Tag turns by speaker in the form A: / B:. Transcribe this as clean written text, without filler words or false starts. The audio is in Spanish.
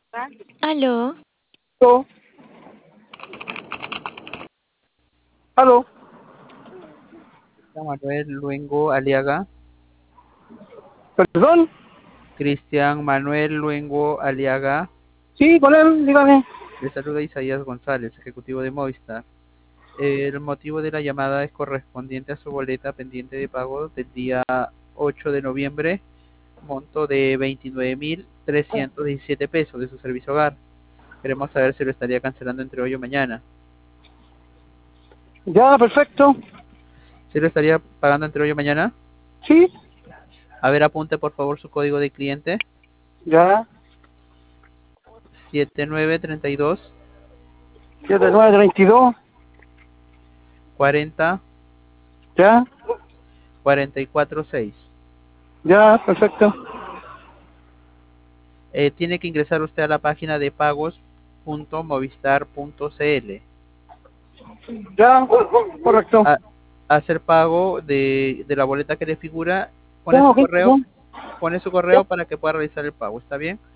A: Aló,
B: Aló, aló,
C: Manuel Luengo Aliaga.
B: perdón,
C: Cristian Manuel Luengo Aliaga.
B: sí, con él, dígame.
C: Le saluda Isaías González, ejecutivo de Movistar. El motivo de la llamada es correspondiente a su boleta pendiente de pago del día 8 de noviembre, monto de 29.317 pesos de su servicio hogar. Queremos saber si lo estaría cancelando entre hoy o mañana.
B: Ya, perfecto,
C: ¿Si lo estaría pagando entre hoy o mañana?
B: sí,
C: A ver, apunte por favor su código de cliente.
B: ya,
C: 7932
B: 7932,
C: 40
B: ya,
C: 446.
B: ya, perfecto,
C: Tiene que ingresar usted a la página de pagos.movistar.cl,
B: ya, correcto,
C: a hacer pago de la boleta que le figura,
B: ya, ok, perdón,
C: pone su
B: ya,
C: correo para que pueda realizar el pago, ¿está bien?